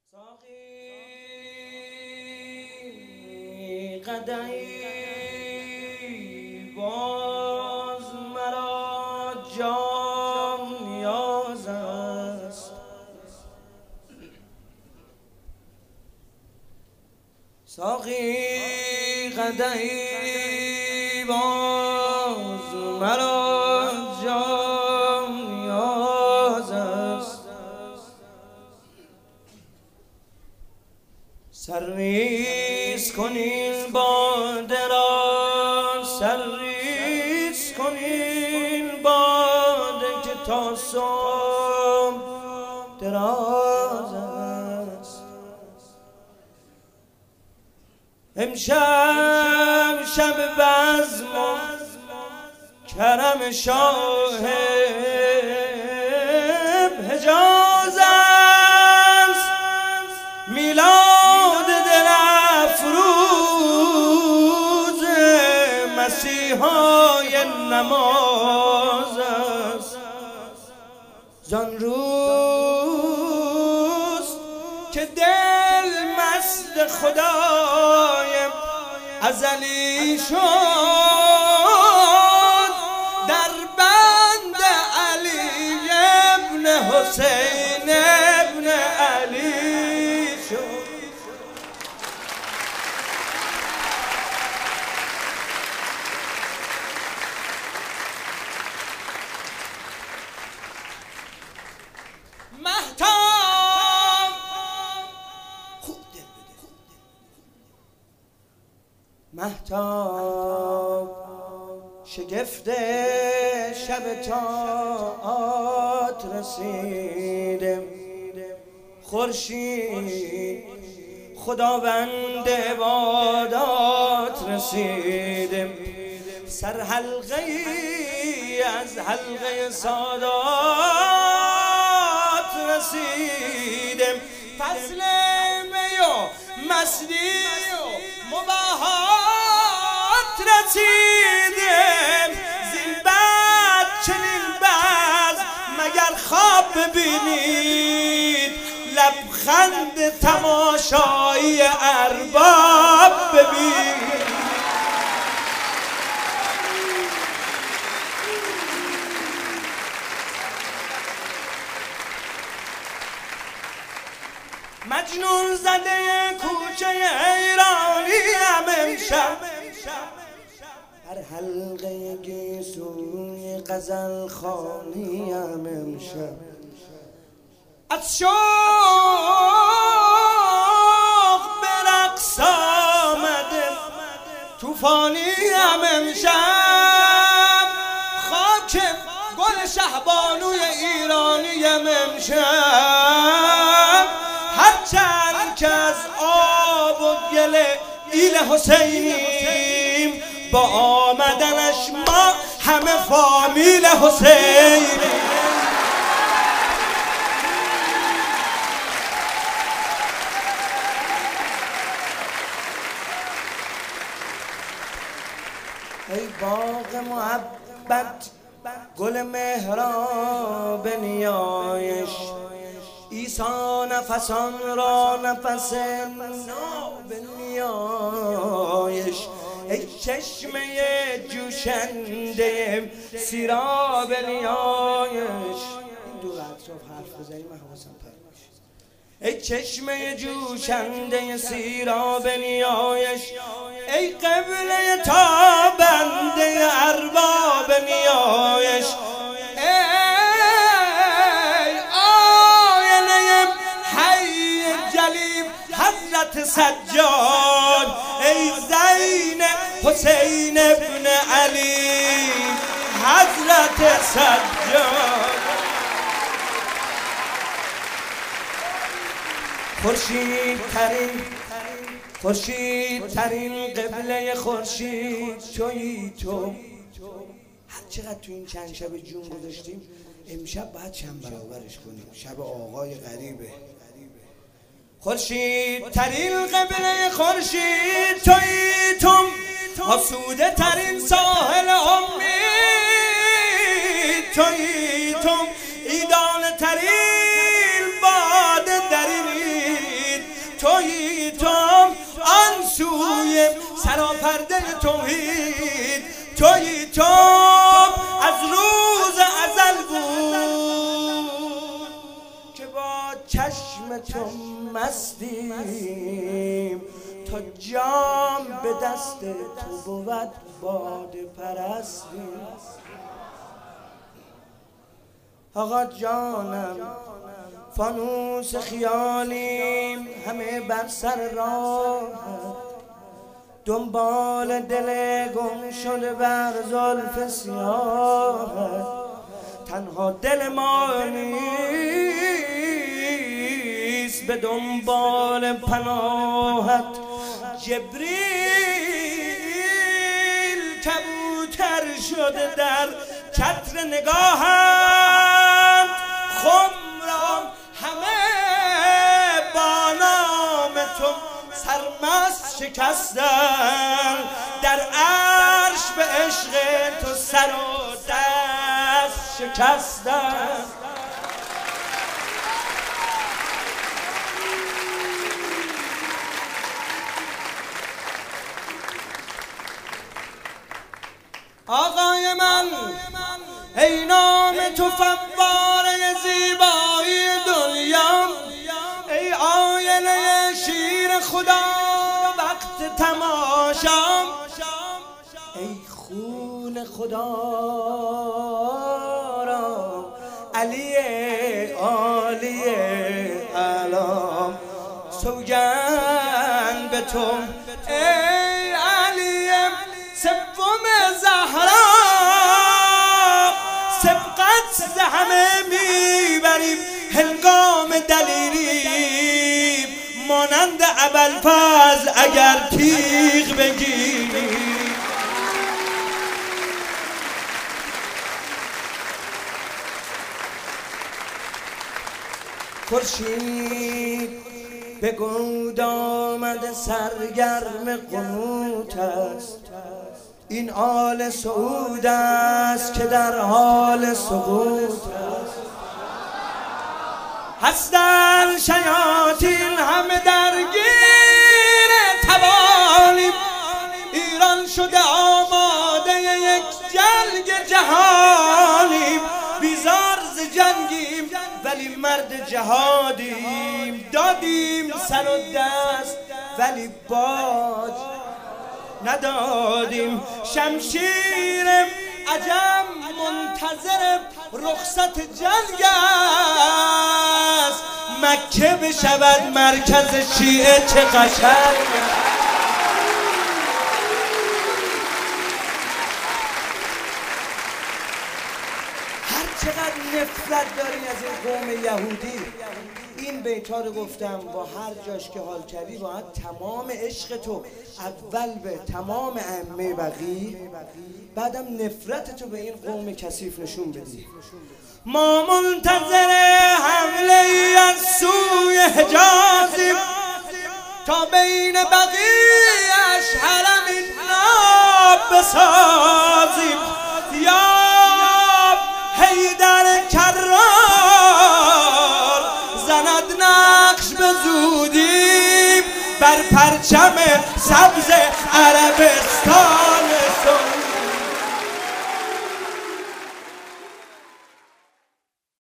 ساقی قدحی باز مرا جام نیاز است. ساقی قدحی باز مرا جام نیاز است. سرریز کنین باده را، سرریز کنین باده که تا صبح دراز است. امشب شب بزم و کرم شاه حجاز است. میلاد دل افروز مسیحای نماز است. زان روز که دل مست خدای ازلی شد، در بند علی ابن حسین ابن علی شد. مهتاب خوب دل بده. مهتاب شگفت شب طاعات رسیدم. خورشید خداوند عبادات رسیدم. سر حلقه ای از حلقه سادات رسیدم. فصل می و مستی و مباحات رسیدم. زین بعد چنین بعد مگر خواب ببینید، لبخند تماشایی ارباب ببینید. مجنون زده کوچه ایرانیم امشب، هر حلقه گیسوی غزل خوانیم امشب. از شوق به رقص آمده توفانیم امشب. خاک گل شهبانوی ایرانیم امشب. هرچند که از آب و گل ایل حسینیم، با آمدنش ما همه فامیل حسینیم. ای باغ محبت گل مهراب نیایش، عیسی نفسان را نفس ناب نیایش. ای چشمه جوشنده سیراب نیایش. این دور اطراف حرف بزنی من حواسم پرت میشه. ای چشمه جوشنده سیراب نیایش، ای قبله تابنده ارباب نیایش. حضرت سجاد، ای زین حسین ابن علی حضرت سجاد. خورشید ترین قبله خورشید تویی تو. هر چقدر تو این چند شب جون گذاشتیم، امشب باید چند برابرش کنیم. شب آقای غریبه. خورشید ترین قبله خورشید تویی تو، آسوده ترین ساحل امید تویی تو، ایدان ترین باد در این سراپرده توحید تویی تو، از روز ازل بود که با چشم تو مستیم، تا جام به دست تو بود باده پرستیم. آقا جانم فانوس خیالیم، همه بر سر راه، دنبال دل گم شده بر زلف سیاه. تنها دل ما نیست به دنبال پناهت، جبریل کبوتر شده در چتر نگاهت. خمران همه با نام تو سرمست شکستن، در عرش به عشق تو سر و دست شکستن. آقای من ای نام تو فواره زیبایی دنیا، ای آینه شیر خدا وقت تماشا، ای خون خدا را علی عالی علام، سوگند به تو ای علی سوم زهرا، سبقت ز همه میبریم هنگام دلیری، مانند ابوالفضل اگر تیغ بگیری. خورشید به گود آمده سرگرم قنوت است، این آل سعود است که در حال سقوط است. هستند شیاطین همه درگیر توانیم، ایران شده آماده یک جنگ جهانیم. بیزار ز جنگیم ولی مرد جهادیم، دادیم سر و دست ولی باج ندادیم. شمشیر عجم منتظر رخصت جنگ است، مکه بشود مرکز شیعه چه قشنگ. هر چقدر نفرت داری از این قوم یهودی، این بیت‌ها رو گفتم با هر جاش که حال کردی باید تمام عشق تو اول به تمام ائمه بقی، بعدم نفرت تو به این قوم کثیف نشون بدی. ما منتظر حمله ای از سوی حجازیم، تا بین بقیش حرم ناب بسازیم. یا حیدر کرار زند نقش به زودی بر پرچم سبز عربستان.